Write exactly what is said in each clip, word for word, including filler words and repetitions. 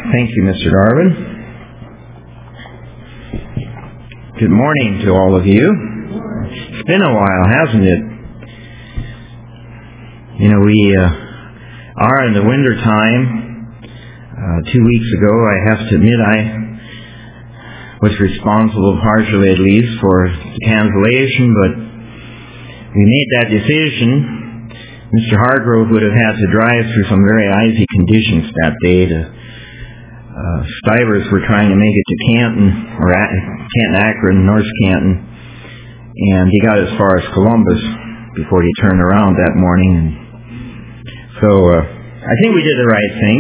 Thank you, Mister Darwin. Good morning to all of you. It's been a while, hasn't it? You know, we uh, are in the winter time. Uh, two weeks ago, I have to admit I was responsible, partially at least, for the cancellation, but we made that decision. Mister Hargrove would have had to drive through some very icy conditions that day. To, uh, Stivers were trying to make it to Canton, or at, Canton Akron, North Canton, and he got as far as Columbus before he turned around that morning. And so uh, I think we did the right thing.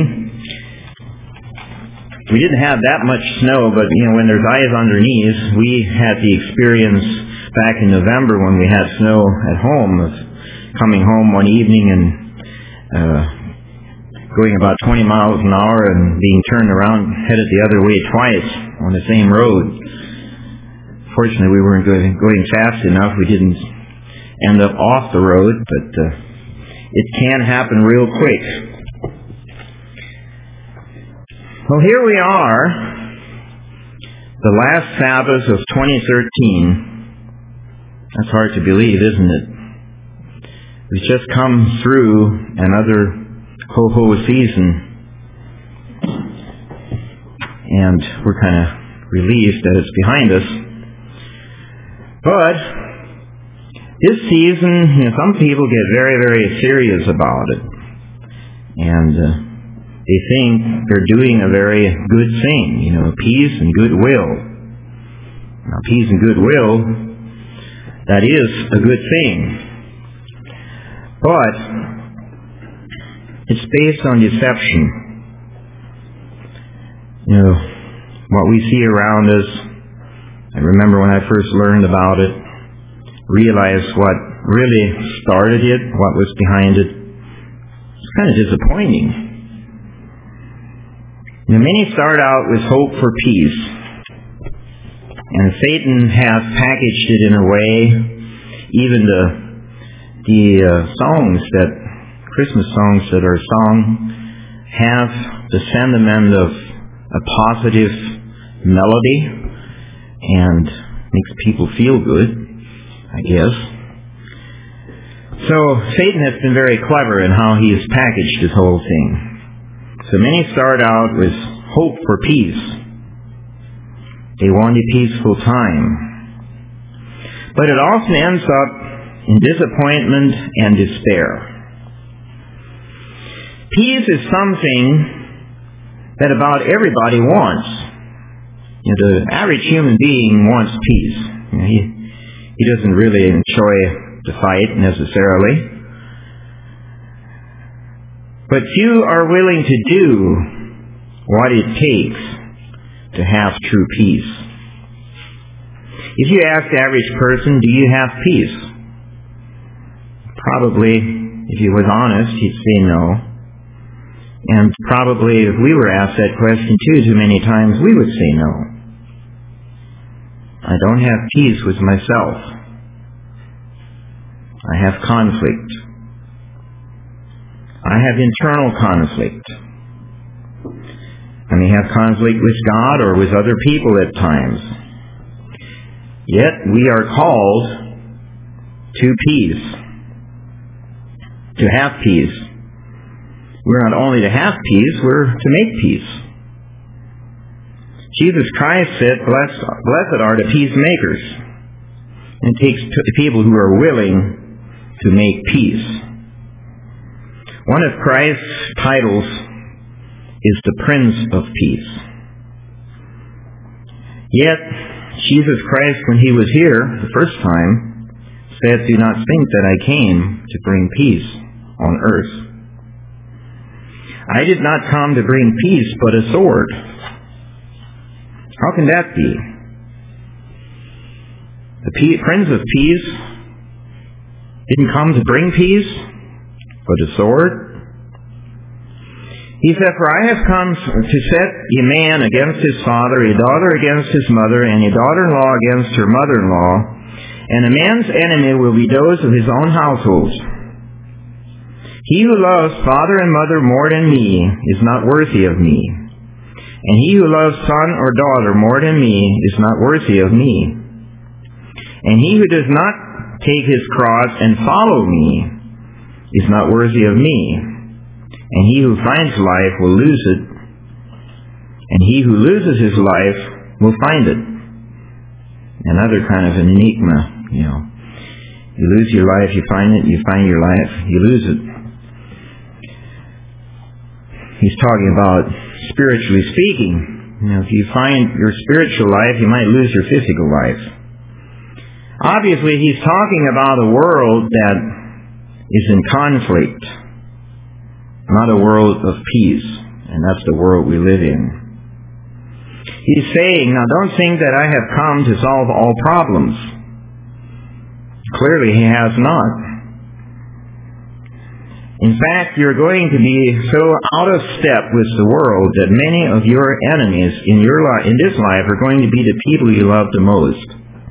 We didn't have that much snow, but you know, when there's ice underneath, we had the experience back in November when we had snow at home of coming home one evening and uh, going about twenty miles an hour and being turned around, headed the other way twice on the same road. Fortunately, we weren't going, going fast enough. We didn't end up off the road, but uh, it can happen real quick. Well, here we are, the last Sabbath of twenty thirteen. That's hard to believe, isn't it? We've just come through another ho-ho season, and we're kind of relieved that it's behind us. But this season, you know, some people get very, very serious about it, and uh, they think they're doing a very good thing, you know, peace and goodwill. Now, peace and goodwill, that is a good thing. But it's based on deception. You know, what we see around us, I remember when I first learned about it, realized what really started it, what was behind it. It's kind of disappointing. You know, many start out with hope for peace, and Satan has packaged it in a way, even the The uh, songs that, Christmas songs that are sung, have the sentiment of a positive melody and makes people feel good, I guess. So Satan has been very clever in how he has packaged this whole thing. So many start out with hope for peace. They want a peaceful time. But it often ends up in disappointment and despair. Peace is something that about everybody wants. You know, the average human being wants peace. You know, he, he doesn't really enjoy the fight necessarily. But few are willing to do what it takes to have true peace. If you ask the average person, do you have peace? Probably, if he was honest, he'd say no. And probably if we were asked that question too too many times, we would say no. I don't have peace with myself. I have conflict. I have internal conflict. I may have conflict with God or with other people at times. Yet we are called to peace. To have peace. We're not only to have peace, we're to make peace. Jesus Christ said, Blessed, blessed are the peacemakers. And it takes people who are willing to make peace. One of Christ's titles is the Prince of Peace. Yet, Jesus Christ, when he was here the first time, said, Do not think that I came to bring peace on earth. I did not come to bring peace, but a sword. How can that be? The P- Prince of Peace didn't come to bring peace, but a sword. He said, For I have come to set a man against his father, a daughter against his mother, and a daughter-in-law against her mother-in-law, and a man's enemy will be those of his own household. He who loves father and mother more than me is not worthy of me. And he who loves son or daughter more than me is not worthy of me. And he who does not take his cross and follow me is not worthy of me. And he who finds life will lose it. And he who loses his life will find it. Another kind of an enigma, you know. You lose your life, you find it. You find your life, you lose it. He's talking about spiritually speaking. You know, if you find your spiritual life, you might lose your physical life. Obviously, he's talking about a world that is in conflict, not a world of peace, and that's the world we live in. He's saying, now don't think that I have come to solve all problems. Clearly, he has not. In fact, you're going to be so out of step with the world that many of your enemies in your li- in this life are going to be the people you love the most.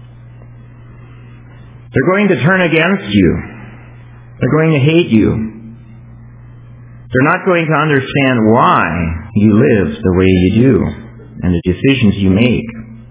They're going to turn against you. They're going to hate you. They're not going to understand why you live the way you do and the decisions you make.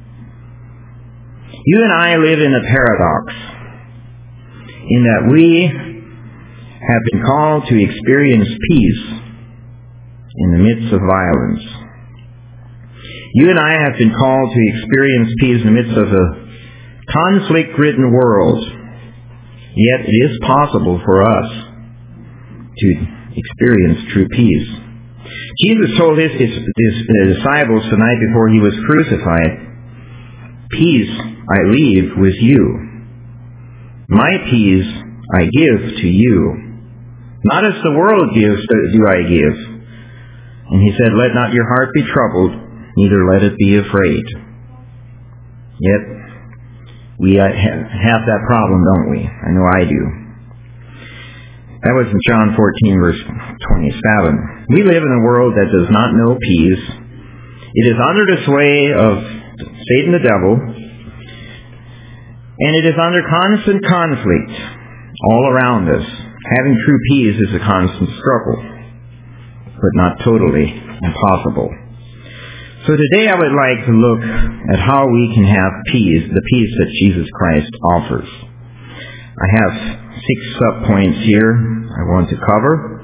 You and I live in a paradox in that we have been called to experience peace in the midst of violence. You and I have been called to experience peace in the midst of a conflict-ridden world. Yet it is possible for us to experience true peace. Jesus told his, his, his disciples the night before he was crucified, "Peace I leave with you. My peace I give to you. Not as the world gives, do I give." And he said, "Let not your heart be troubled, neither let it be afraid." Yet, we have that problem, don't we? I know I do. That was in John fourteen, verse twenty-seven. We live in a world that does not know peace. It is under the sway of Satan the devil, and it is under constant conflict all around us. Having true peace is a constant struggle, but not totally impossible. So today I would like to look at how we can have peace, the peace that Jesus Christ offers. I have six sub-points here I want to cover.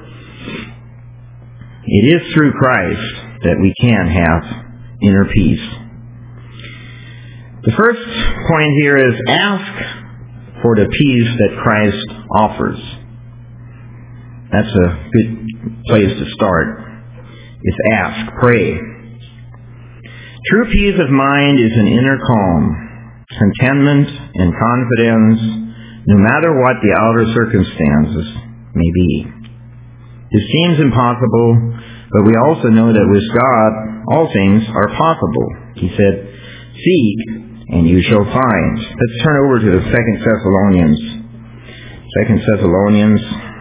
It is through Christ that we can have inner peace. The first point here is ask for the peace that Christ offers. That's a good place to start, is ask, pray. True peace of mind is an inner calm, contentment and confidence, no matter what the outer circumstances may be. This seems impossible, but we also know that with God, all things are possible. He said, "Seek, and you shall find." Let's turn over to the Second Thessalonians. Second Thessalonians,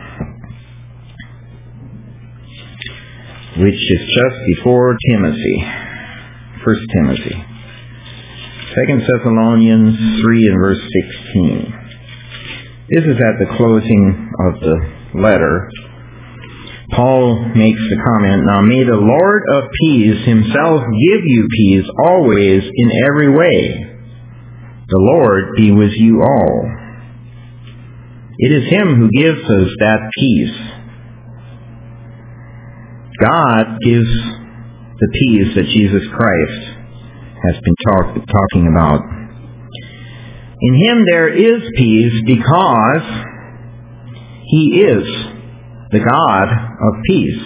which is just before Timothy. First Timothy. Second Thessalonians three and verse sixteen. This is at the closing of the letter. Paul makes the comment, "Now may the Lord of peace himself give you peace always in every way. The Lord be with you all." It is him who gives us that peace. God gives the peace that Jesus Christ has been talk, talking about. In him there is peace because he is the God of peace.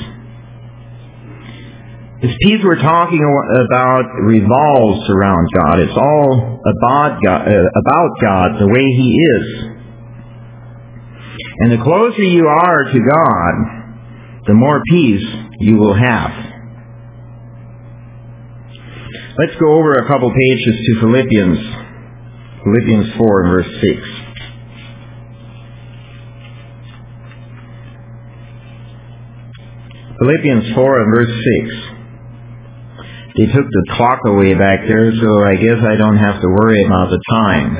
This peace we're talking about revolves around God. It's all about God, uh, about God, the way he is. And the closer you are to God, the more peace you will have. Let's go over a couple pages to Philippians. Philippians four and verse six. Philippians four and verse six. They took the clock away back there, so I guess I don't have to worry about the time.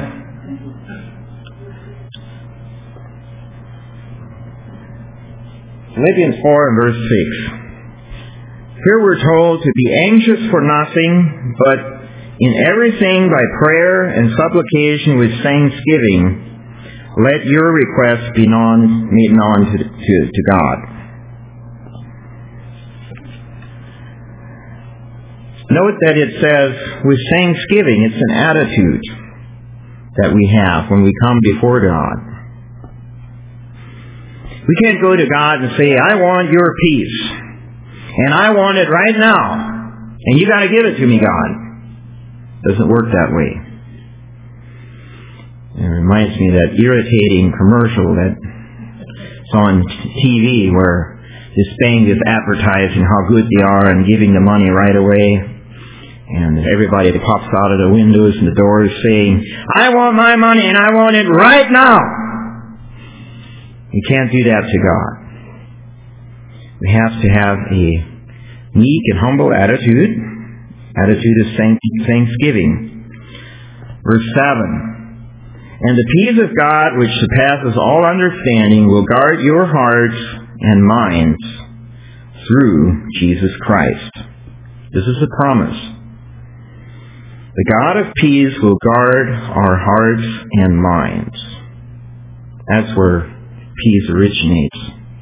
Philippians four and verse six. Here we're told to be anxious for nothing, but in everything by prayer and supplication with thanksgiving, let your requests be known, made known to, to, to God. Note that it says with thanksgiving. It's an attitude that we have when we come before God. We can't go to God and say, I want your peace, and I want it right now, and you got to give it to me, God. It doesn't work that way. It reminds me of that irritating commercial that's on T V where this bank is advertising how good they are and giving the money right away. And everybody that pops out of the windows and the doors saying, I want my money and I want it right now. You can't do that to God. We have to have a meek and humble attitude, attitude of thanksgiving. Verse seven. And the peace of God, which surpasses all understanding, will guard your hearts and minds through Jesus Christ. This is a promise. The God of peace will guard our hearts and minds. That's where peace originates.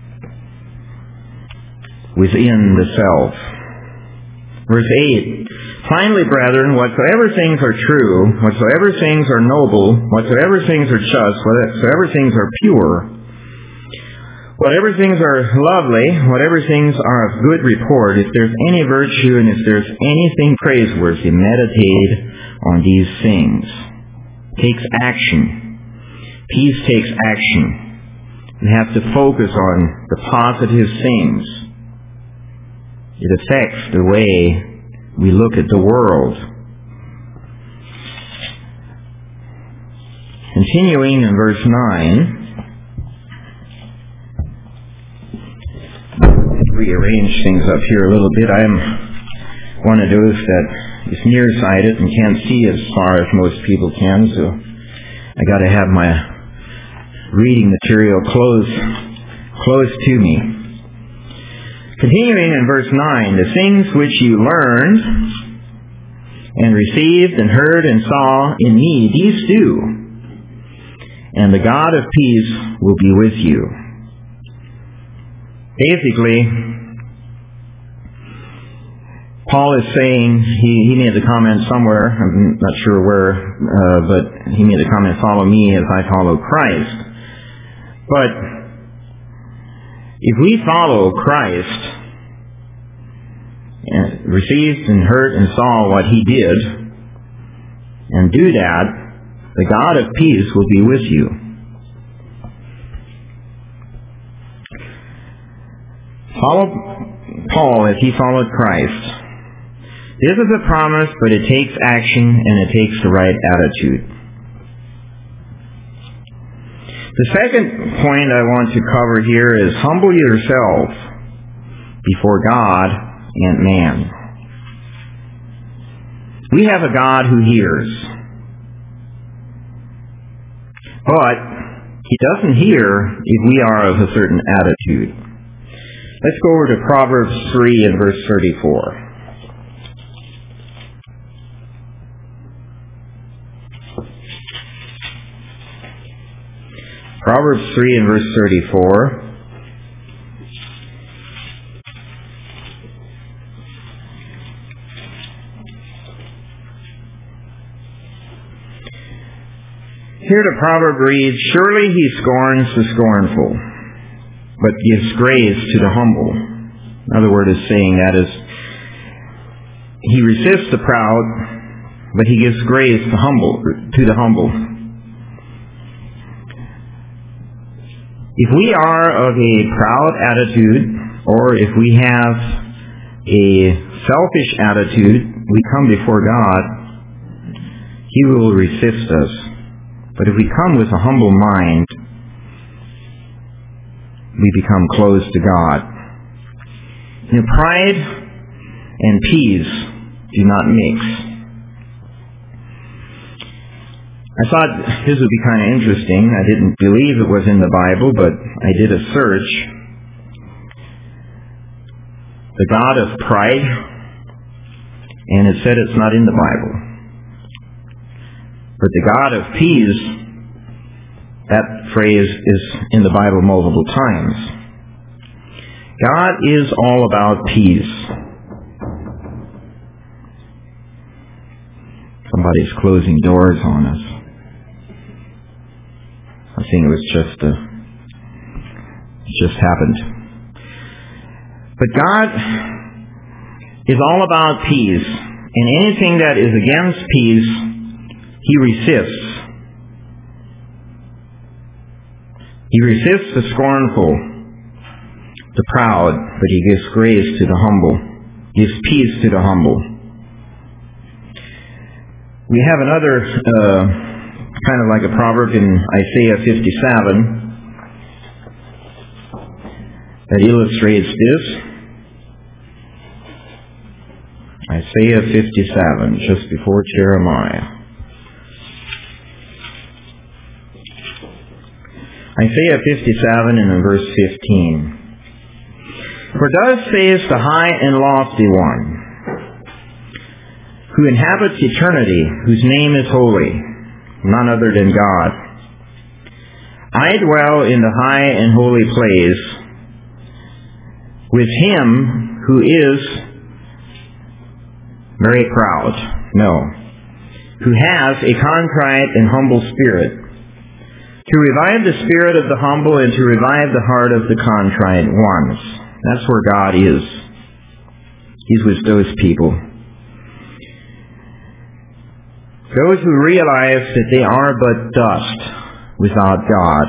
Within the self. Verse eight. Finally, brethren, whatsoever things are true, whatsoever things are noble, whatsoever things are just, whatsoever things are pure, whatever things are lovely, whatever things are of good report, if there's any virtue and if there's anything praiseworthy, meditate on these things. Takes action. Peace takes action. We have to focus on the positive things. It affects the way we look at the world. Continuing in verse nine, rearrange things up here a little bit. I'm one of those that is nearsighted and can't see as far as most people can, so I got to have my reading material close, close to me. Continuing in verse nine, the things which you learned and received and heard and saw in me, these do, and the God of peace will be with you. Basically, Paul is saying, he, he made the comment somewhere, I'm not sure where, uh, but he made the comment, follow me as I follow Christ. But if we follow Christ, and received and heard and saw what he did, and do that, the God of peace will be with you. Follow Paul as he followed Christ. This is a promise, but it takes action and it takes the right attitude. The second point I want to cover here is humble yourself before God and man. We have a God who hears, but he doesn't hear if we are of a certain attitude. Let's go over to Proverbs three and verse thirty-four. Proverbs three and verse thirty-four. Here the proverb reads, surely he scorns the scornful, but gives grace to the humble. Another word is saying that is, he resists the proud, but he gives grace to humble to the humble. If we are of a proud attitude, or if we have a selfish attitude, we come before God, he will resist us. But if we come with a humble mind, we become close to God. You know, pride and peace do not mix. I thought this would be kind of interesting. I didn't believe it was in the Bible, but I did a search. the god of pride, and it said it's not in the Bible. But the God of peace, that phrase is in the Bible multiple times. God is all about peace. Somebody's closing doors on us. I think it was just a, it just happened. But God is all about peace, and anything that is against peace, He resists. He resists the scornful, the proud, but He gives grace to the humble, gives peace to the humble. We have another uh, kind of like a proverb in Isaiah fifty-seven that illustrates this. Isaiah fifty-seven, just before Jeremiah. Isaiah fifty-seven and in verse fifteen. For thus says the high and lofty one, who inhabits eternity, whose name is holy, none other than God. I dwell in the high and holy place with him who is very proud, no, who has a contrite and humble spirit, to revive the spirit of the humble and to revive the heart of the contrite ones. That's where God is. He's with those people. Those who realize that they are but dust without God.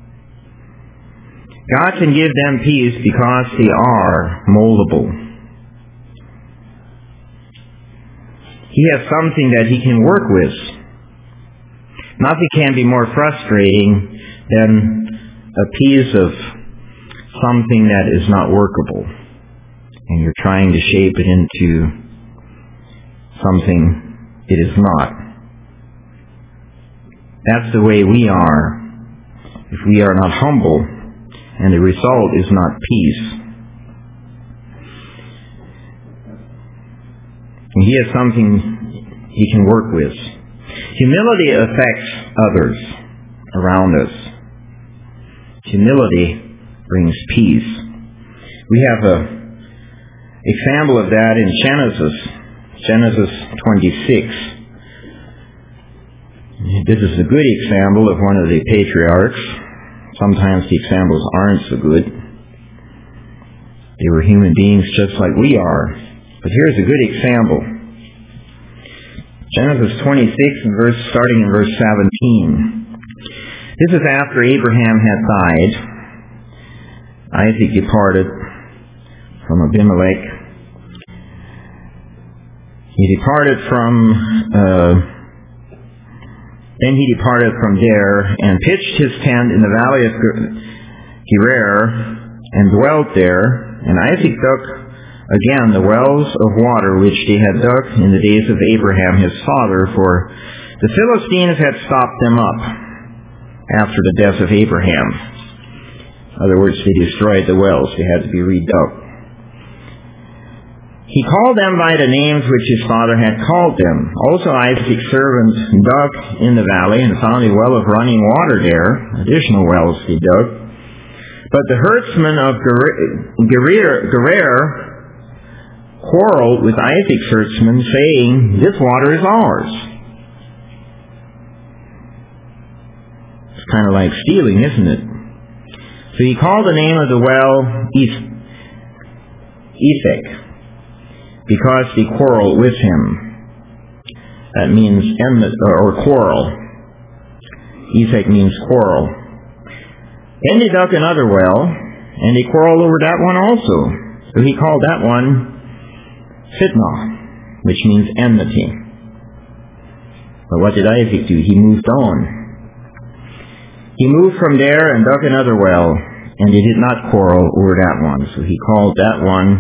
God can give them peace because they are moldable. He has something that He can work with. Nothing can be more frustrating than a piece of something that is not workable, and you're trying to shape it into something it is not. That's the way we are if we are not humble, and the result is not peace. And He has something He can work with. Humility affects others around us. Humility brings peace. We have an example of that in Genesis, Genesis twenty-six. This is a good example of one of the patriarchs. Sometimes the examples aren't so good. They were human beings just like we are. But here's a good example. Genesis twenty-six, and verse, starting in verse seventeen. This is after Abraham had died. Isaac departed from Abimelech. He departed from, uh, then he departed from there and pitched his tent in the valley of Gerar and dwelt there. And Isaac dug again the wells of water which they had dug in the days of Abraham his father, for the Philistines had stopped them up after the death of Abraham. In other words, they destroyed the wells. They had to be redug. He called them by the names which his father had called them. Also Isaac's servants dug in the valley and found a well of running water there. Additional wells he dug. But the herdsmen of Gerar, Gerar quarreled with Isaac's herdsmen, saying, "This water is ours." It's kind of like stealing, isn't it? So he called the name of the well Esek, because they quarreled with him. That means enmity or quarrel. Esek means quarrel. Then they dug another well, and they quarreled over that one also. So he called that one Sitnah, which means enmity. But what did Isaac do? He moved on. He moved from there and dug another well, and they did not quarrel over that one. So he called that one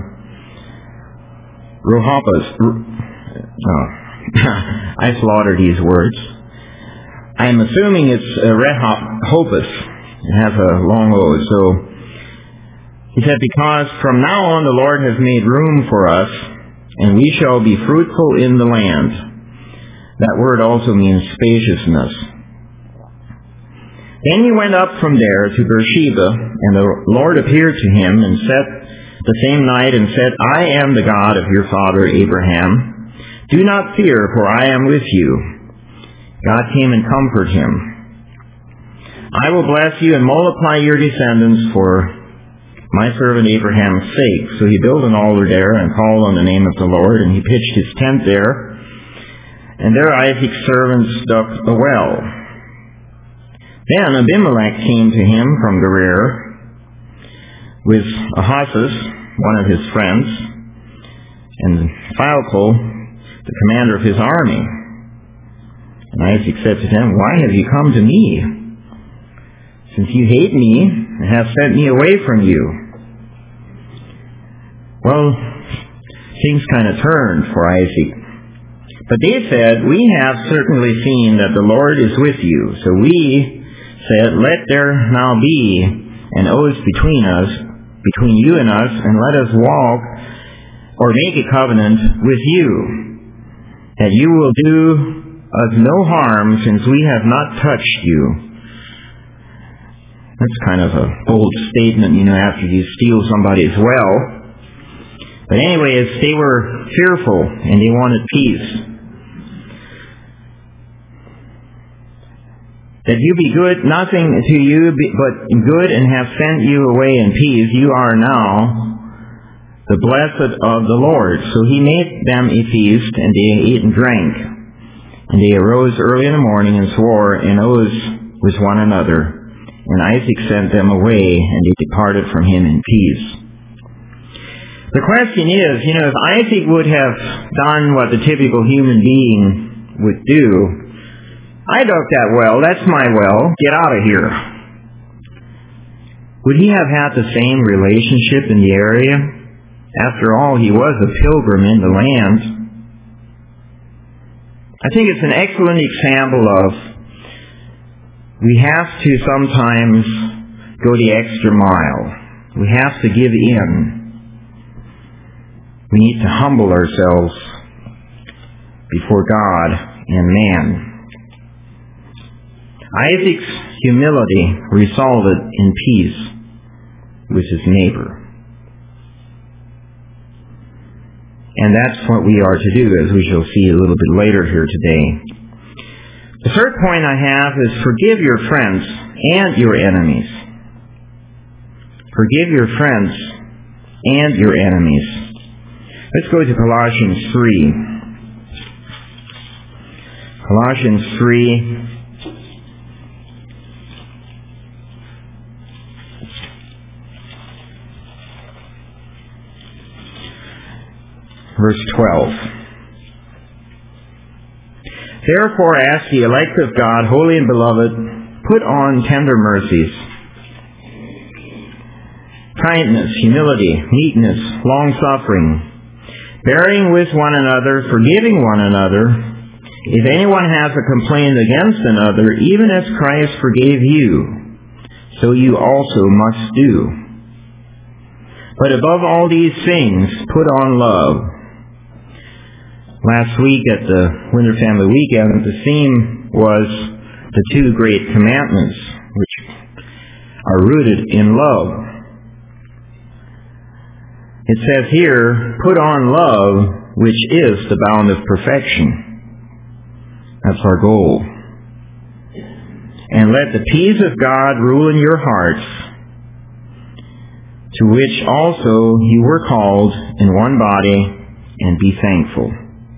Rehoboth. Oh, I slaughter these words. I'm assuming it's uh, Rehoboth. It has a long O. So He said, because from now on the Lord has made room for us, and we shall be fruitful in the land. That word also means spaciousness. Then he went up from there to Beersheba, and the Lord appeared to him and said the same night and said, I am the God of your father Abraham. Do not fear, for I am with you. God came and comforted him. I will bless you and multiply your descendants for my servant Abraham's sake. So he built an altar there and called on the name of the Lord, and he pitched his tent there. And there Isaac's servants dug a well. Then Abimelech came to him from Gerar with Ahasuerus, one of his friends, and Phicol, the commander of his army. And Isaac said to them, Why have you come to me? Since you hate me and have sent me away from you. Well, things kind of turned for Isaac. But they said, We have certainly seen that the Lord is with you. So we said, Let there now be an oath between us, between you and us, and let us walk or make a covenant with you, that you will do us no harm, since we have not touched you. That's kind of a bold statement, you know, after you steal somebody's well. But anyway, as they were fearful and they wanted peace, that you be good, nothing to you but good, and have sent you away in peace, you are now the blessed of the Lord. So he made them a feast, and they ate and drank. And they arose early in the morning and swore an oath with one another. And Isaac sent them away, and they departed from him in peace. The question is, you know, if Isaac would have done what the typical human being would do, I dug that well, that's my well, get out of here. Would he have had the same relationship in the area? After all, he was a pilgrim in the land. I think it's an excellent example of we have to sometimes go the extra mile. We have to give in. We need to humble ourselves before God and man. Isaac's humility resulted in peace with his neighbor. And that's what we are to do, as we shall see a little bit later here today. The third point I have is forgive your friends and your enemies. Forgive your friends and your enemies. Let's go to Colossians three. Colossians three. Verse twelve. Therefore, as the elect of God, holy and beloved, put on tender mercies, kindness, humility, meekness, long-suffering, bearing with one another, forgiving one another. If anyone has a complaint against another, even as Christ forgave you, so you also must do. But above all these things, put on love. Last week at the Winter Family Weekend, the theme was the two great commandments, which are rooted in love. It says here, put on love, which is the bound of perfection. That's our goal. And let the peace of God rule in your hearts, to which also you were called in one body, and be thankful.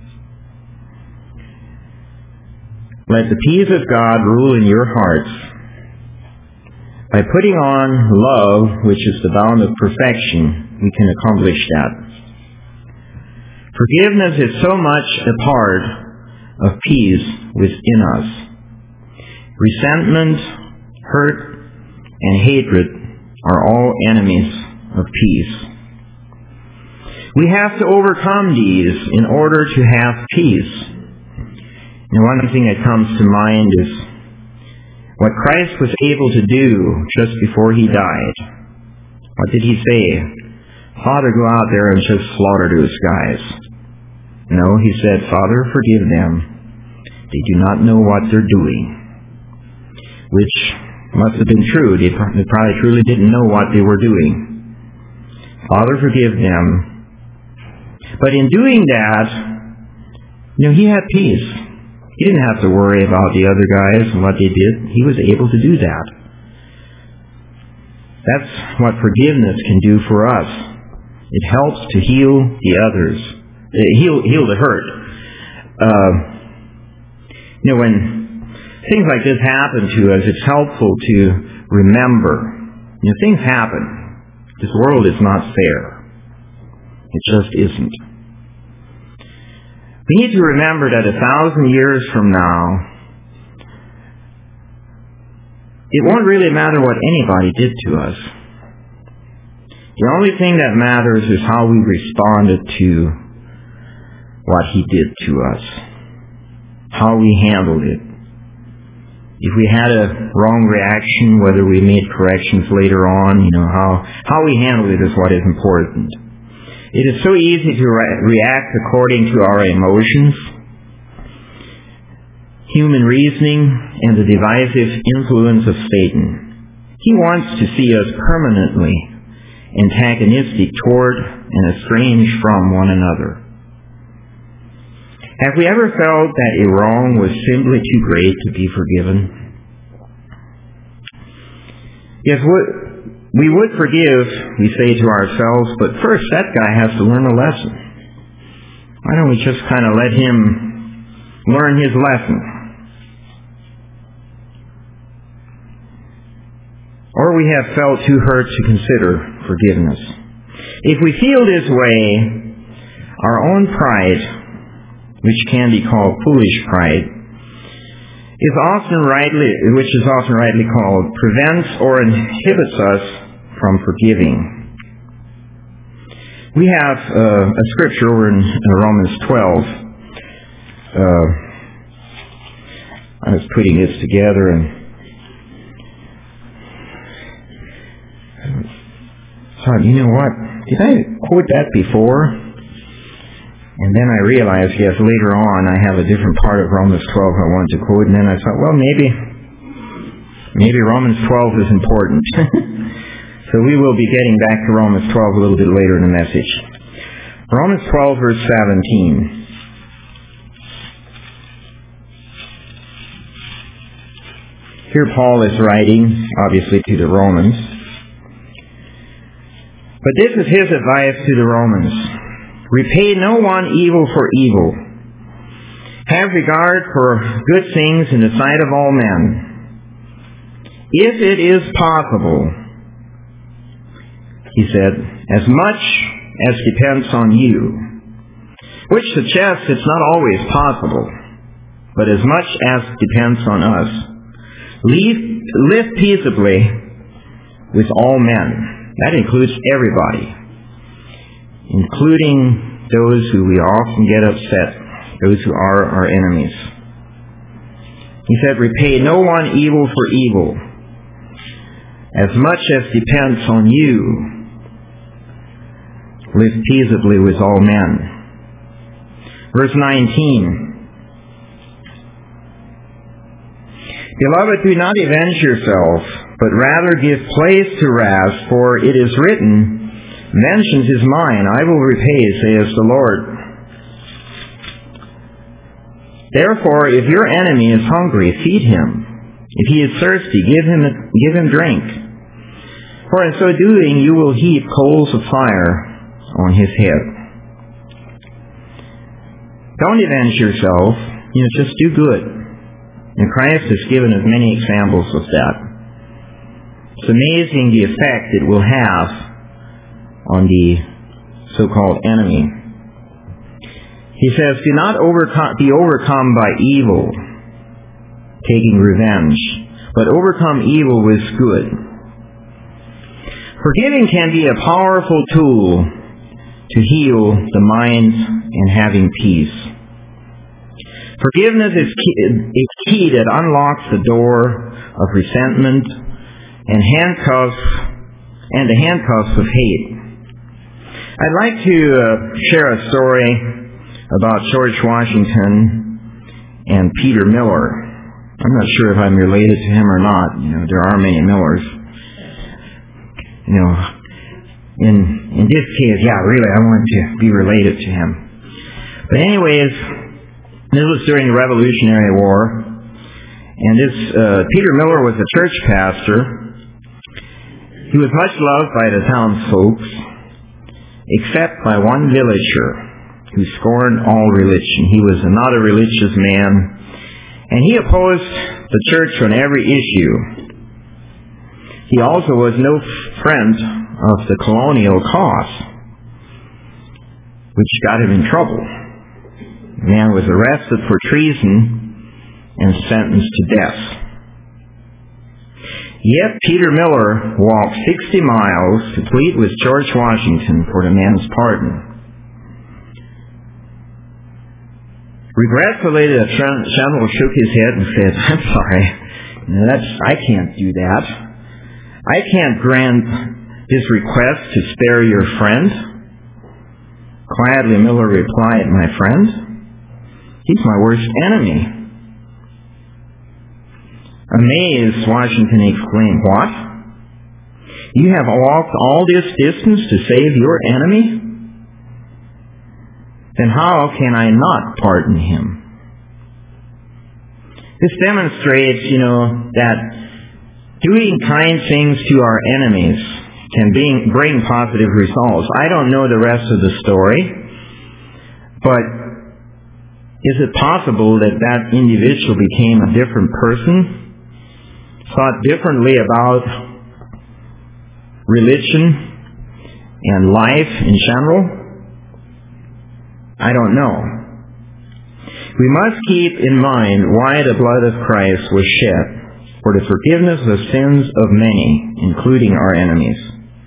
Let the peace of God rule in your hearts. By putting on love, which is the bound of perfection, we can accomplish that. Forgiveness is so much a part of peace within us. Resentment, hurt, and hatred are all enemies of peace. We have to overcome these in order to have peace. And one thing that comes to mind is what Christ was able to do just before he died. What did he say? Father, go out there and just slaughter those guys. No, he said, Father, forgive them. They do not know what they're doing. Which must have been true. They probably truly didn't know what they were doing. Father, forgive them. But in doing that, you know, he had peace. He didn't have to worry about the other guys and what they did. He was able to do that. That's what forgiveness can do for us. It helps to heal the others, uh, heal heal the hurt. Uh, you know, when things like this happen to us, it's helpful to remember. You know, things happen. This world is not fair. It just isn't. We need to remember that a thousand years from now, it won't really matter what anybody did to us. The only thing that matters is how we responded to what he did to us, how we handled it. If we had a wrong reaction, whether we made corrections later on, you know, how, how we handled it is what is important. It is so easy to re- react according to our emotions, human reasoning, and the divisive influence of Satan. He wants to see us permanently antagonistic toward and estranged from one another. Have we ever felt that a wrong was simply too great to be forgiven? Yes, we would forgive, we say to ourselves, but first that guy has to learn a lesson. Why don't we just kind of let him learn his lesson? Or we have felt too hurt to consider forgiveness. If we feel this way, our own pride, which can be called foolish pride, is often rightly, which is often rightly called, prevents or inhibits us from forgiving. We have uh, a scripture over in uh, Romans twelve. Uh, I was putting this together and thought, you know what? Did I quote that before? And then I realized, yes, later on I have a different part of Romans twelve I wanted to quote, and then I thought, well, maybe, maybe Romans twelve is important. So we will be getting back to Romans twelve a little bit later in the message. Romans twelve, verse seventeen. Here Paul is writing, obviously, to the Romans. But this is his advice to the Romans. Repay no one evil for evil. Have regard for good things in the sight of all men. If it is possible, he said, as much as depends on you, which suggests it's not always possible, but as much as depends on us, live, live peaceably with all men. That includes everybody, including those who we often get upset, those who are our enemies. He said, repay no one evil for evil. As much as depends on you, live peaceably with all men. Verse nineteen. Beloved, do not avenge yourself, but rather give place to wrath, for it is written, vengeance is mine, I will repay, says the Lord. Therefore, if your enemy is hungry, feed him. If he is thirsty, give him, give him drink. For in so doing, you will heap coals of fire on his head. Don't avenge yourself. You know, just do good. And Christ has given us many examples of that. It's amazing the effect it will have on the so-called enemy. He says, do not overcome, be overcome by evil, taking revenge, but overcome evil with good. Forgiving can be a powerful tool to heal the mind and having peace. Forgiveness is key, is key that unlocks the door of resentment and handcuffs and the handcuffs of hate. I'd like to uh, share a story about George Washington and Peter Miller. I'm not sure if I'm related to him or not. You know, there are many Millers. You know, in in this case, yeah, really, I want to be related to him. But anyways, this was during the Revolutionary War, and this uh, Peter Miller was a church pastor. He was much loved by the townsfolk, except by one villager who scorned all religion. He was not a religious man, and he opposed the church on every issue. He also was no friend of the colonial cause, which got him in trouble. The man was arrested for treason and sentenced to death. Yet Peter Miller walked sixty miles to plead with George Washington for the man's pardon. Regretfully, the general shook his head and said, "I'm sorry, that's, I can't do that. I can't grant his request to spare your friend." Quietly, Miller replied, "My friend? He's my worst enemy." Amazed, Washington exclaimed, "What? You have walked all this distance to save your enemy? Then how can I not pardon him?" This demonstrates, you know, that doing kind things to our enemies can bring, bring positive results. I don't know the rest of the story, but is it possible that that individual became a different person? Thought differently about religion and life in general? I don't know. We must keep in mind why the blood of Christ was shed, for the forgiveness of sins of many, including our enemies.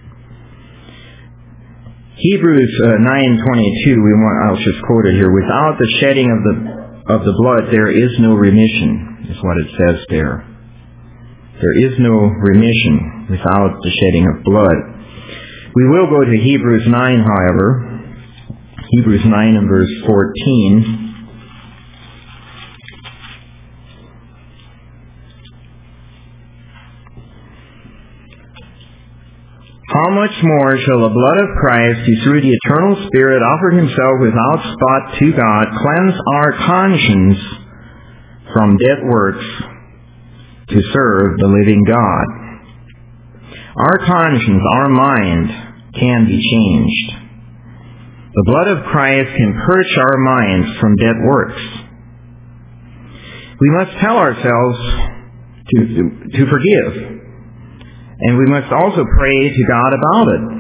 Hebrews uh, nine twenty-two, we want, I'll just quote it here. "Without the shedding of the of the blood, there is no remission," is what it says there. There is no remission without the shedding of blood. We will go to Hebrews nine, however. Hebrews nine and verse fourteen. "How much more shall the blood of Christ, who through the eternal Spirit offered himself without spot to God, cleanse our conscience from dead works to serve the living God?" Our conscience, our mind, can be changed. The blood of Christ can purge our minds from dead works. We must tell ourselves to, to forgive, and we must also pray to God about it.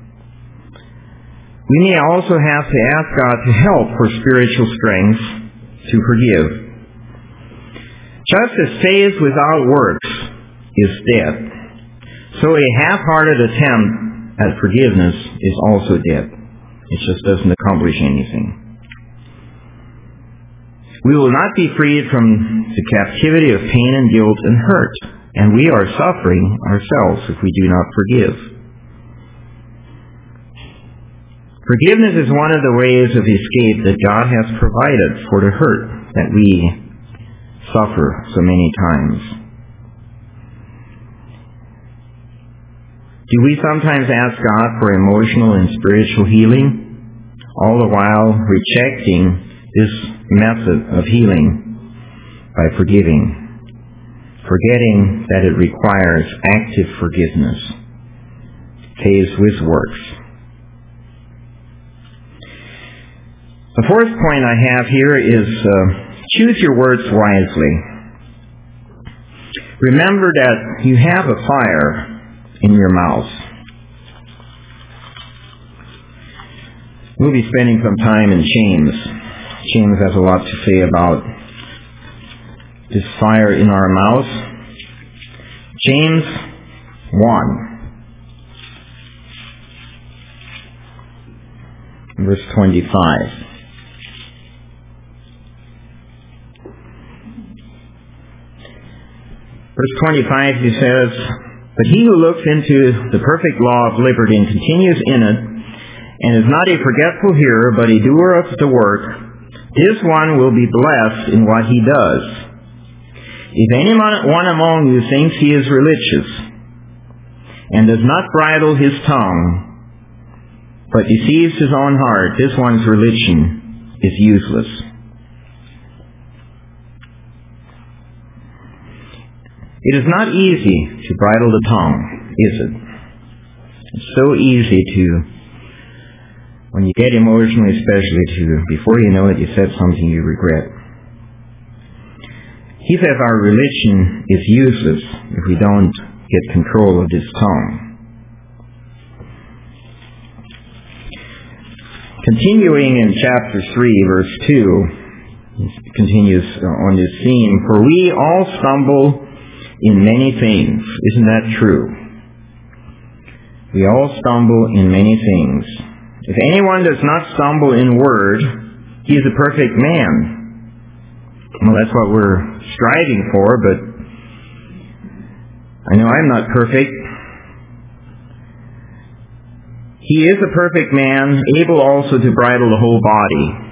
We may also have to ask God to help for spiritual strength to forgive. Just as faith without works is dead, so a half-hearted attempt at forgiveness is also dead. It just doesn't accomplish anything. We will not be freed from the captivity of pain and guilt and hurt, and we are suffering ourselves if we do not forgive. Forgiveness is one of the ways of escape that God has provided for the hurt that we suffer so many times. Do we sometimes ask God for emotional and spiritual healing, all the while rejecting this method of healing by forgiving, forgetting that it requires active forgiveness, faith with works? The fourth point I have here is uh, choose your words wisely. Remember that you have a fire in your mouth. We'll be spending some time in James. James has a lot to say about this fire in our mouth. James one, verse twenty-five. Verse twenty-five, he says, But he who looks into the perfect law of liberty and continues in it, and is not a forgetful hearer, but a doer of the work, this one will be blessed in what he does. If anyone among you thinks he is religious, and does not bridle his tongue, but deceives his own heart, this one's religion is useless. It is not easy to bridle the tongue, is it? It's so easy to, when you get emotionally, especially to, before you know it, you said something you regret. He says our religion is useless if we don't get control of this tongue. Continuing in chapter three, verse two, he continues on this theme, for we all stumble in many things. Isn't that true? We all stumble in many things. If anyone does not stumble in word, he is a perfect man. Well, that's what we're striving for, but I know I'm not perfect. He is a perfect man, able also to bridle the whole body.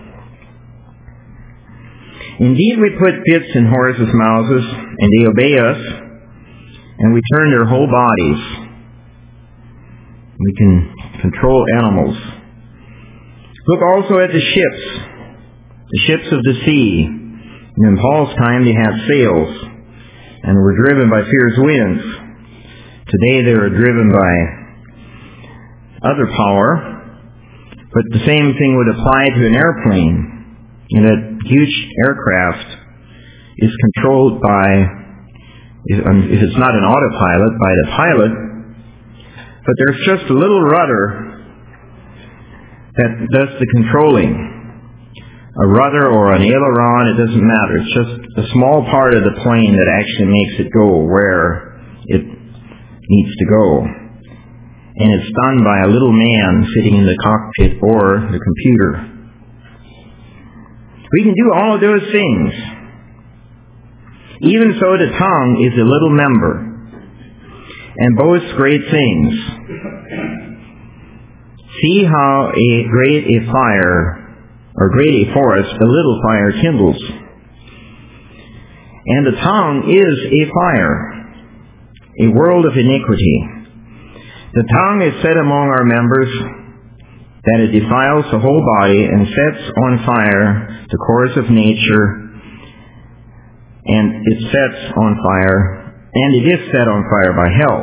Indeed, we put bits in horses' mouths, and they obey us, and we turn their whole bodies. We can control animals. Look also at the ships, the ships of the sea. In Paul's time, they had sails and were driven by fierce winds. Today, they are driven by other power, but the same thing would apply to an airplane. And that huge aircraft is controlled by, if it's not an autopilot, by the pilot, but there's just a little rudder that does the controlling. A rudder or an aileron, it doesn't matter. It's just a small part of the plane that actually makes it go where it needs to go. And it's done by a little man sitting in the cockpit or the computer. We can do all of those things. Even so, the tongue is a little member and boasts great things. See how a great a fire or great a forest, a little fire kindles. And the tongue is a fire, a world of iniquity. The tongue is set among our members, that it defiles the whole body and sets on fire the course of nature, and it sets on fire, and it is set on fire by hell.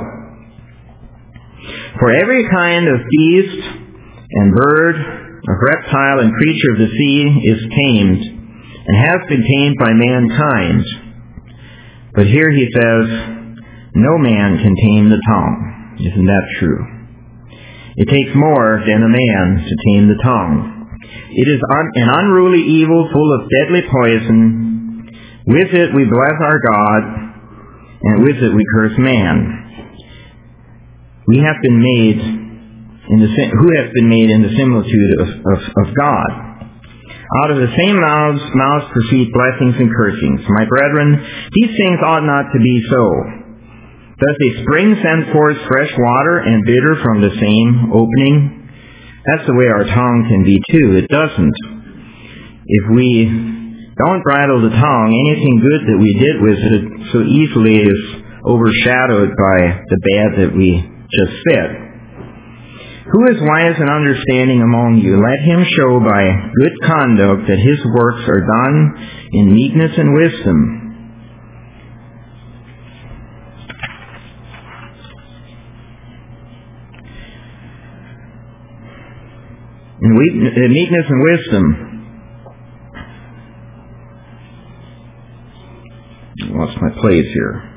For every kind of beast and bird, of reptile and creature of the sea is tamed, and has been tamed by mankind. But here he says, no man can tame the tongue. Isn't that true? It takes more than a man to tame the tongue. It is un- an unruly evil full of deadly poison. With it we bless our God, and with it we curse man. We have been made In the, who has been made in the similitude of, of, of God. Out of the same mouths, mouths proceed blessings and cursings. My brethren, these things ought not to be so. Does a spring send forth fresh water and bitter from the same opening? That's the way our tongue can be too. It doesn't. If we don't bridle the tongue, anything good that we did with it so easily is overshadowed by the bad that we just said. Who is wise and understanding among you? Let him show by good conduct that his works are done in meekness and wisdom. In we- meekness and wisdom. I lost my place here.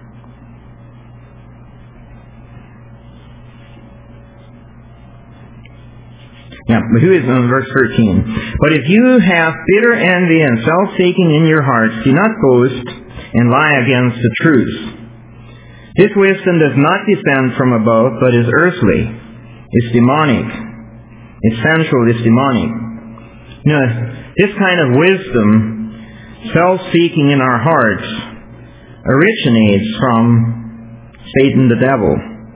Yeah, but who is in verse thirteen? But if you have bitter envy and self-seeking in your hearts, do not boast and lie against the truth. This wisdom does not descend from above, but is earthly. It's demonic. It's sensual. It's demonic. You know, this kind of wisdom, self-seeking in our hearts, originates from Satan the devil.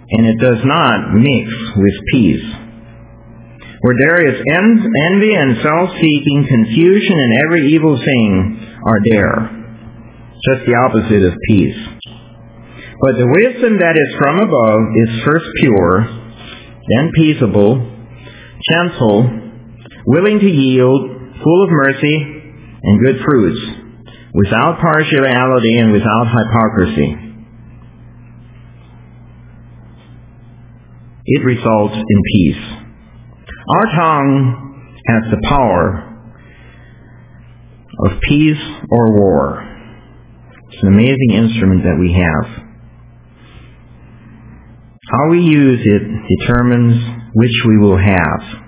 and it does not mix with peace. Where there is en- envy and self-seeking, confusion and every evil thing are there. Just the opposite of peace. But the wisdom that is from above is first pure, then peaceable, gentle, willing to yield, full of mercy and good fruits, without partiality and without hypocrisy. It results in peace. Our tongue has the power of peace or war. It's an amazing instrument that we have. How we use it determines which we will have.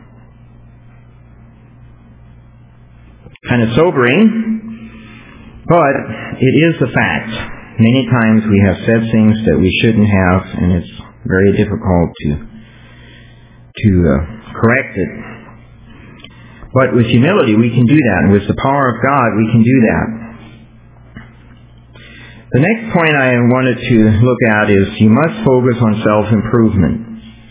Kind of sobering, but it is the fact. Many times we have said things that we shouldn't have, and it's very difficult to to uh, correct it. But with humility we can do that, and with the power of God we can do that. The next point I wanted to look at is you must focus on self-improvement.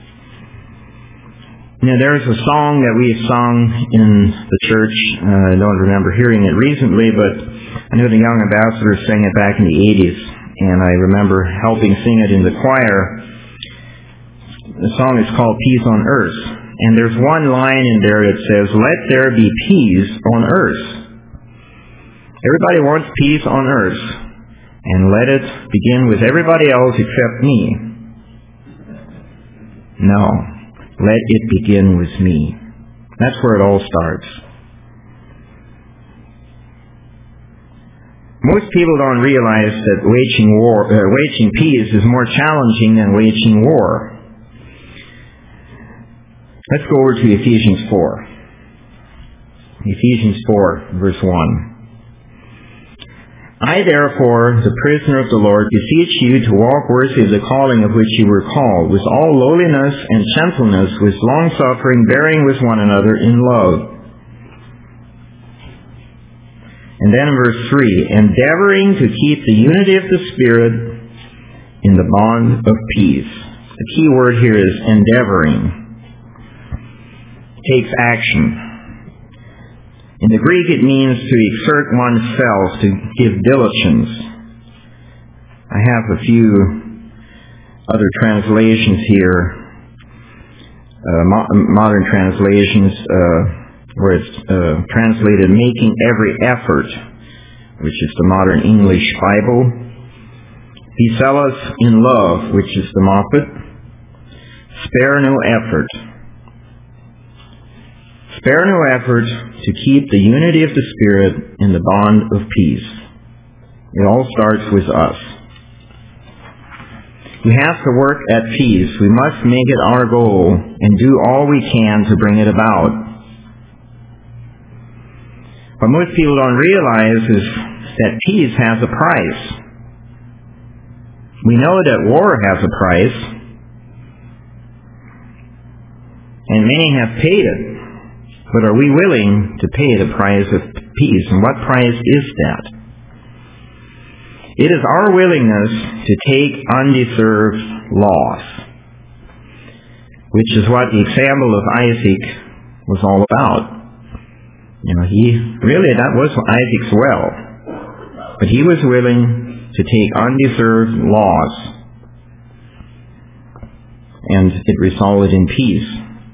You know, there's a song that we sung in the church. Uh, I don't remember hearing it recently, but I know the young ambassadors sang it back in the eighties, and I remember helping sing it in the choir. The song is called Peace on Earth, and there's one line in there that says, "Let there be peace on earth." Everybody wants peace on earth, and let it begin with everybody else except me. No. Let it begin with me. That's where it all starts. Most people don't realize that waging war, uh, waging peace is more challenging than waging war. Let's go over to Ephesians four. Ephesians four, verse one. I, therefore, the prisoner of the Lord, beseech you to walk worthy of the calling of which you were called, with all lowliness and gentleness, with long-suffering, bearing with one another in love. And then in verse three, endeavoring to keep the unity of the Spirit in the bond of peace. The key word here is endeavoring. It takes action. In the Greek, it means to exert oneself, to give diligence. I have a few other translations here, uh, mo- modern translations, uh, where it's uh, translated making every effort, which is the modern English Bible. Be zealous in love, which is the Moffat. Spare no effort. Spare no effort to keep the unity of the Spirit in the bond of peace. It all starts with us. We have to work at peace. We must make it our goal and do all we can to bring it about. What most people don't realize is that peace has a price. We know that war has a price, and many have paid it. But are we willing to pay the price of peace? And what price is that? It is our willingness to take undeserved loss, which is what the example of Isaac was all about. You know, he really, that was Isaac's well. But he was willing to take undeserved loss, and it resulted in peace.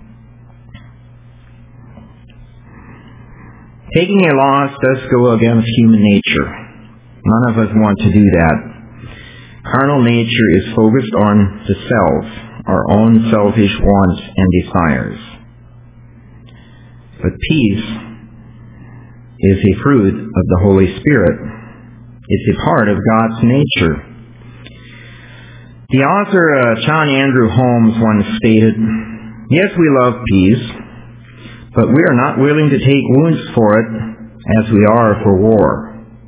Taking a loss does go against human nature. None of us want to do that. Carnal nature is focused on the self, our own selfish wants and desires. But peace is a fruit of the Holy Spirit. It's a part of God's nature. The author uh, John Andrew Holmes once stated, "Yes, we love peace, but we are not willing to take wounds for it as we are for war."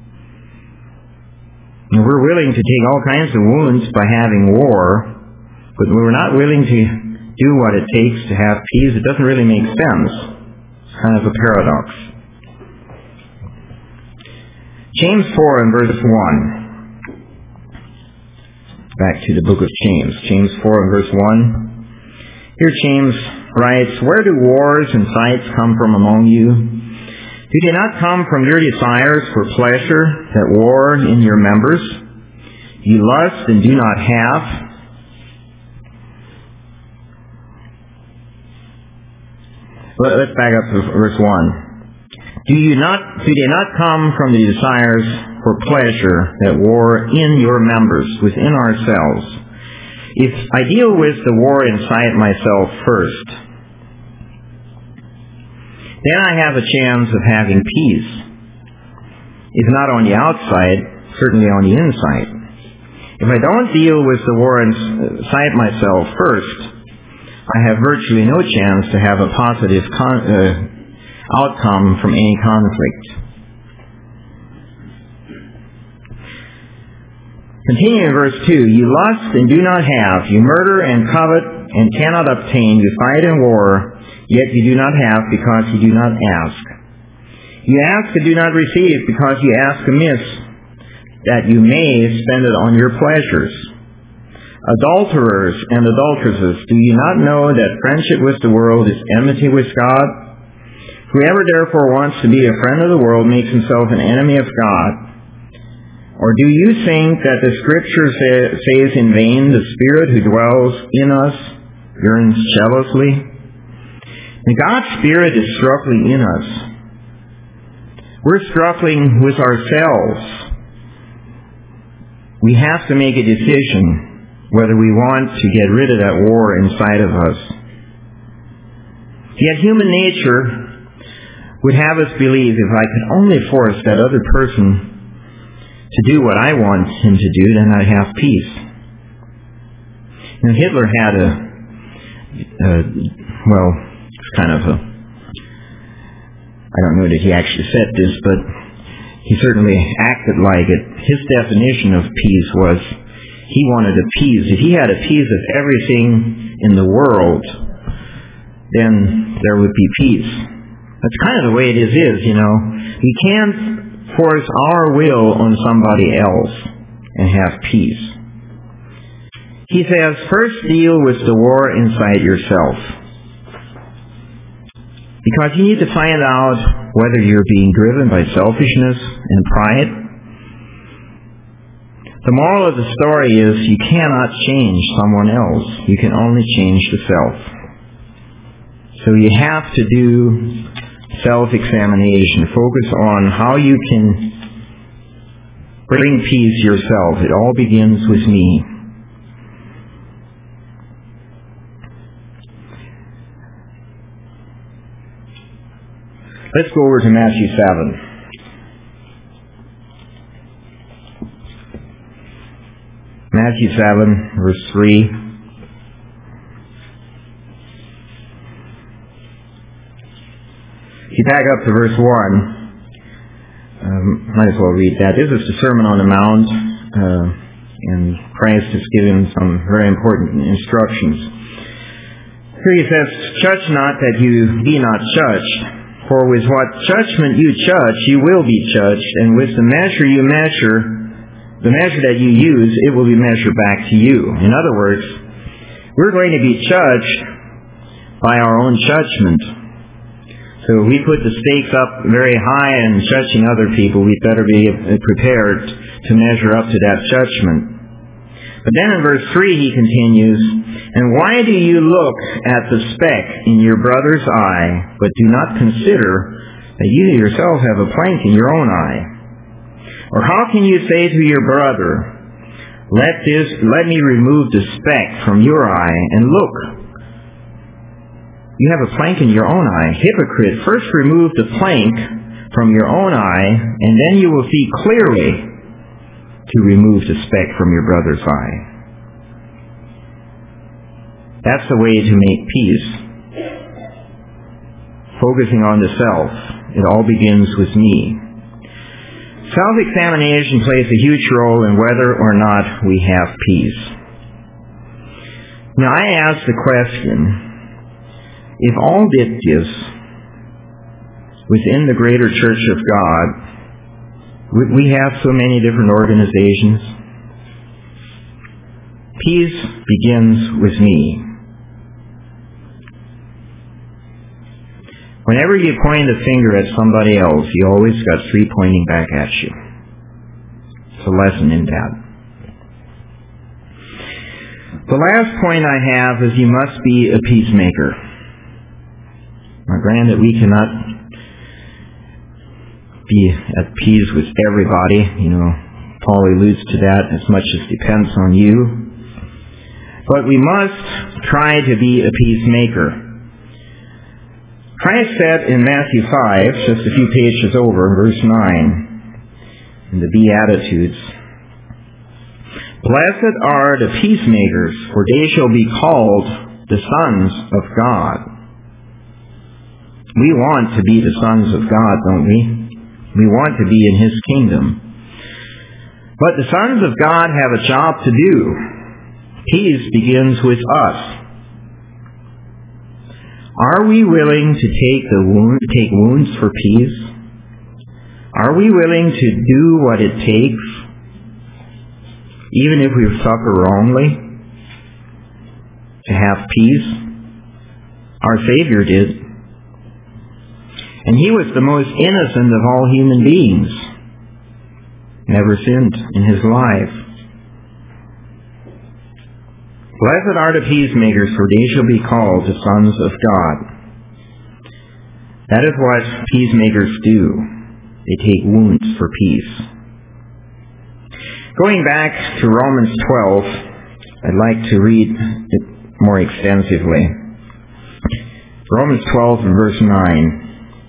And we're willing to take all kinds of wounds by having war, but we're not willing to do what it takes to have peace. It doesn't really make sense. It's kind of a paradox. James four and verse one. back to the book of James. James four and verse one. Here James writes, "Where do wars and fights come from among you? Do they not come from your desires for pleasure that war in your members? You lust and do not have." Let's back up to verse one. Do you not, do they not come from the desires for pleasure that war in your members within ourselves? If I deal with the war inside myself first, then I have a chance of having peace. If not on the outside, certainly on the inside. If I don't deal with the war inside myself first, I have virtually no chance to have a positive con- uh, outcome from any conflict. Continuing in verse two, you lust and do not have, you murder and covet and cannot obtain, you fight and war, yet you do not have because you do not ask. You ask and do not receive because you ask amiss, that you may spend it on your pleasures. Adulterers and adulteresses, do you not know that friendship with the world is enmity with God? Whoever therefore wants to be a friend of the world makes himself an enemy of God. Or do you think that the Scripture say, says in vain, the Spirit who dwells in us yearns jealously? And God's Spirit is struggling in us. We're struggling with ourselves. We have to make a decision whether we want to get rid of that war inside of us. Yet human nature would have us believe if I could only force that other person to do what I want him to do, then I'd have peace. Now Hitler had a, a well, it's kind of a, I don't know that he actually said this, but he certainly acted like it. His definition of peace was he wanted a peace. If he had a peace of everything in the world, then there would be peace. That's kind of the way it is, is, you know. We can't force our will on somebody else and have peace. He says, first deal with the war inside yourself. Because you need to find out whether you're being driven by selfishness and pride. The moral of the story is you cannot change someone else. You can only change the self. So you have to do self-examination. Focus on how you can bring peace yourself. It all begins with me. Let's go over to Matthew seven. Matthew seven, verse three. If you back up to verse one, um, might as well read that. This is the Sermon on the Mount, uh, and Christ is giving some very important instructions. Here he says, judge not that you be not judged, for with what judgment you judge, you will be judged, and with the measure you measure, the measure that you use, it will be measured back to you. In other words, we're going to be judged by our own judgment. So if we put the stakes up very high and judging other people, we'd better be prepared to measure up to that judgment. But then in verse three he continues, and why do you look at the speck in your brother's eye, but do not consider that you yourself have a plank in your own eye? Or how can you say to your brother, let this, let me remove the speck from your eye, and look, you have a plank in your own eye. Hypocrite, first remove the plank from your own eye, and then you will see clearly to remove the speck from your brother's eye. That's the way to make peace. Focusing on the self. It all begins with me. Self-examination plays a huge role in whether or not we have peace. Now I ask the question, if all did this within the greater Church of God, would we have so many different organizations? Peace begins with me. Whenever you point a finger at somebody else, you always got three pointing back at you. It's a lesson in that. The last point I have is you must be a peacemaker. Now, granted, we cannot be at peace with everybody. You know, Paul alludes to that as much as depends on you. But we must try to be a peacemaker. Christ said in Matthew five, just a few pages over, verse nine, in the Beatitudes, "Blessed are the peacemakers, for they shall be called the sons of God." We want to be the sons of God, don't we? We want to be in His kingdom. But the sons of God have a job to do. Peace begins with us. Are we willing to take the wound, take wounds for peace? Are we willing to do what it takes, even if we suffer wrongly, to have peace? Our Savior did. And He was the most innocent of all human beings. Never sinned in His life. Blessed are the peacemakers, for they shall be called the sons of God. That is what peacemakers do. They take wounds for peace. Going back to Romans twelve, I'd like to read it more extensively. Romans twelve and verse nine.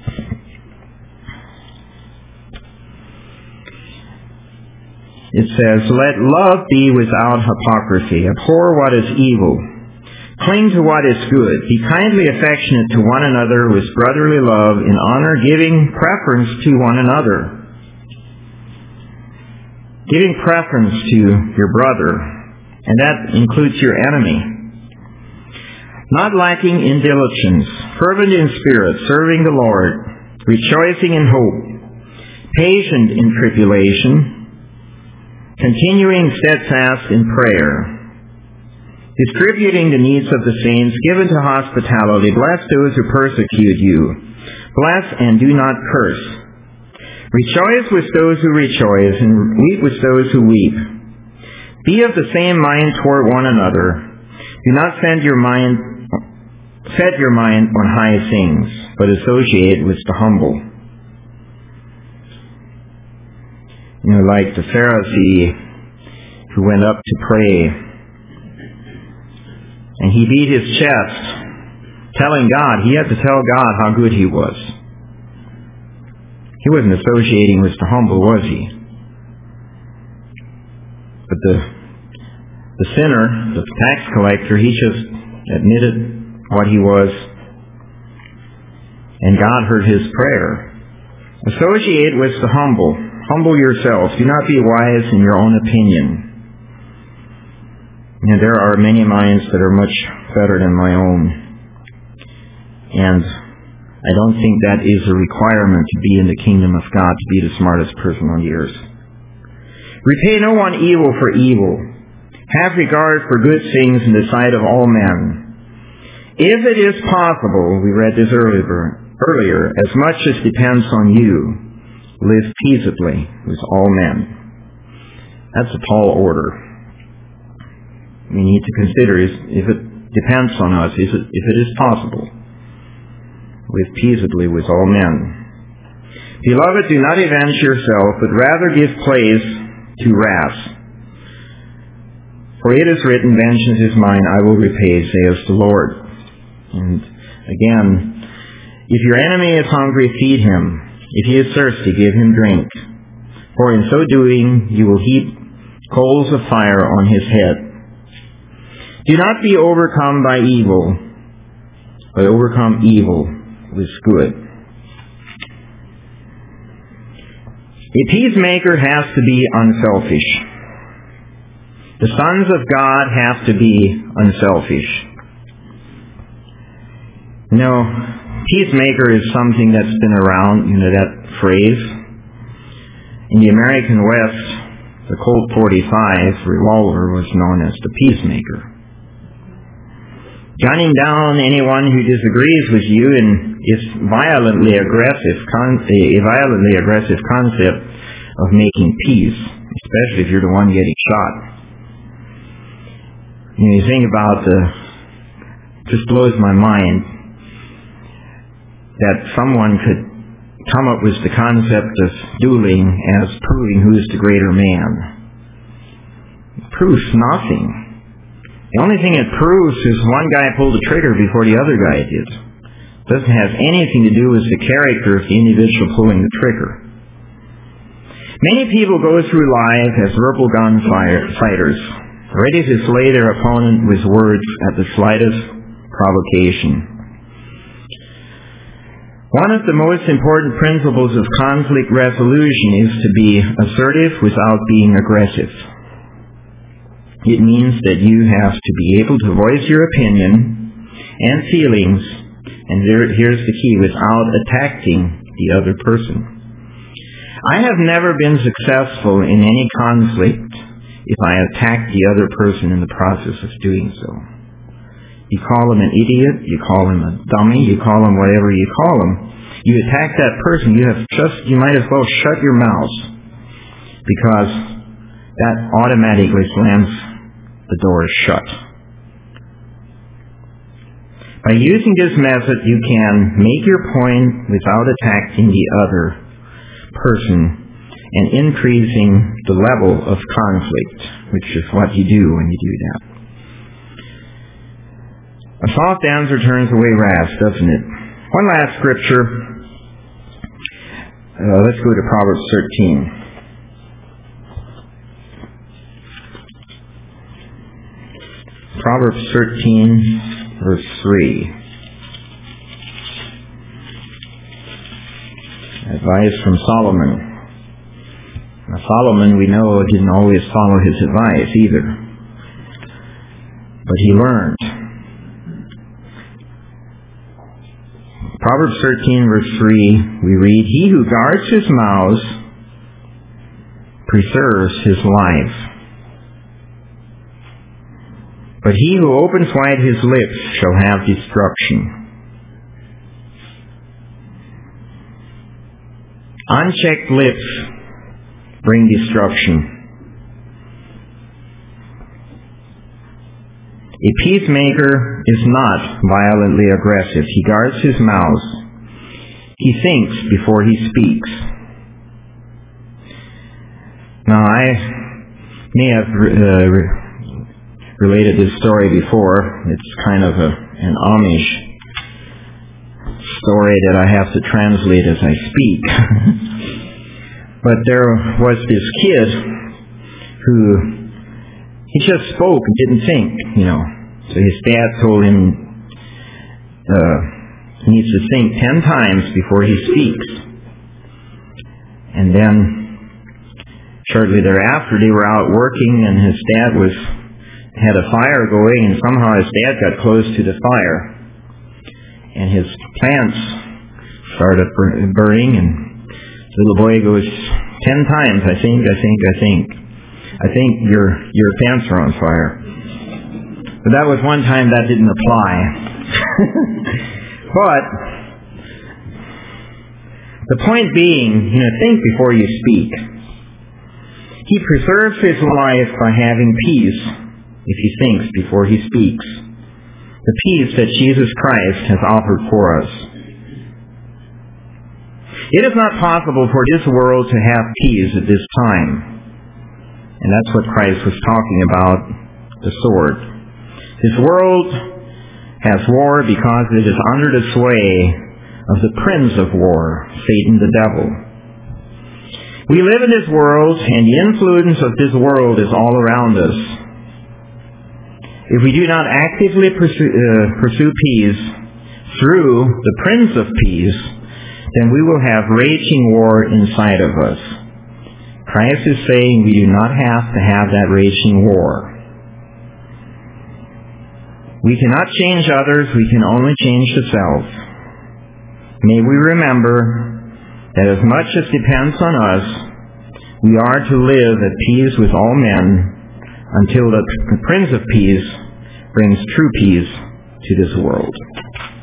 It says, "Let love be without hypocrisy. Abhor what is evil. Cling to what is good. Be kindly affectionate to one another with brotherly love, in honor, giving preference to one another." Giving preference to your brother, and that includes your enemy. "Not lacking in diligence, fervent in spirit, serving the Lord, rejoicing in hope, patient in tribulation, continuing steadfast in prayer, distributing the needs of the saints, given to hospitality. Bless those who persecute you. Bless and do not curse. Rejoice with those who rejoice, and weep with those who weep. Be of the same mind toward one another. Do not send your mind, set your mind on high things, but associate with the humble." You know, like the Pharisee who went up to pray, and he beat his chest, telling God, he had to tell God how good he was. He wasn't associating with the humble, was he? But the the sinner, the tax collector, he just admitted what he was, and God heard his prayer. Associate with the humble. Humble yourself. Do not be wise in your own opinion. And there are many minds that are much better than my own. And I don't think that is a requirement to be in the kingdom of God, to be the smartest person on the earth. Repay no one evil for evil. Have regard for good things in the sight of all men. If it is possible, we read this earlier, earlier, as much as depends on you, live peaceably with all men. That's a tall order. We need to consider if it depends on us, if it, if it is possible. Live peaceably with all men. Beloved, do not avenge yourself, but rather give place to wrath. For it is written, "Vengeance is mine, I will repay, says the Lord." And again, if your enemy is hungry, feed him. If he is thirsty, give him drink. For in so doing, you will heap coals of fire on his head. Do not be overcome by evil, but overcome evil with good. A peacemaker has to be unselfish. The sons of God have to be unselfish. You know, peacemaker is something that's been around, you know, that phrase. In the American West, The Colt forty-five revolver was known as the peacemaker. Gunning down anyone who disagrees with you in its violently aggressive, con- a violently aggressive concept of making peace, especially if you're the one getting shot. You know, you think about the, just blows my mind that someone could come up with the concept of dueling as proving who's the greater man. It proves nothing. The only thing it proves is one guy pulled the trigger before the other guy did. It doesn't have anything to do with the character of the individual pulling the trigger. Many people go through life as verbal gunfighters, ready to slay their opponent with words at the slightest provocation. One of the most important principles of conflict resolution is to be assertive without being aggressive. It means that you have to be able to voice your opinion and feelings, and there, here's the key, without attacking the other person. I have never been successful in any conflict if I attack the other person in the process of doing so. You call him an idiot, you call him a dummy, you call him whatever you call him. You attack that person, you have just, you might as well shut your mouth, because that automatically slams the door shut. By using this method, you can make your point without attacking the other person and increasing the level of conflict, which is what you do when you do that. A soft answer turns away wrath, doesn't it? One last scripture. Uh, let's go to Proverbs thirteen. Proverbs thirteen, verse three. Advice from Solomon. Now, Solomon, we know, didn't always follow his advice either. But he learned. Proverbs thirteen, verse three, we read, "He who guards his mouth preserves his life. But he who opens wide his lips shall have destruction." Unchecked lips bring destruction. A peacemaker is not violently aggressive. He guards his mouth. He thinks before he speaks. Now, I may have uh, related this story before. It's kind of a, an Amish story that I have to translate as I speak. But there was this kid who, he just spoke and didn't think, you know. So his dad told him uh, he needs to think ten times before he speaks. And then shortly thereafter they were out working, and his dad was had a fire going, and somehow his dad got close to the fire. And his plants started burning, and the little boy goes, ten times, I think, I think, I think. I think your your pants are on fire. But that was one time that didn't apply. But the point being, you know, think before you speak. He preserves his life by having peace if he thinks before he speaks. The peace that Jesus Christ has offered for us. It is not possible for this world to have peace at this time. And that's what Christ was talking about, the sword. This world has war because it is under the sway of the prince of war, Satan the devil. We live in this world, and the influence of this world is all around us. If we do not actively pursue, uh, pursue peace through the Prince of Peace, then we will have raging war inside of us. Christ is saying we do not have to have that raging war. We cannot change others, we can only change the self. May we remember that as much as depends on us, We are to live at peace with all men until the Prince of Peace brings true peace to this world.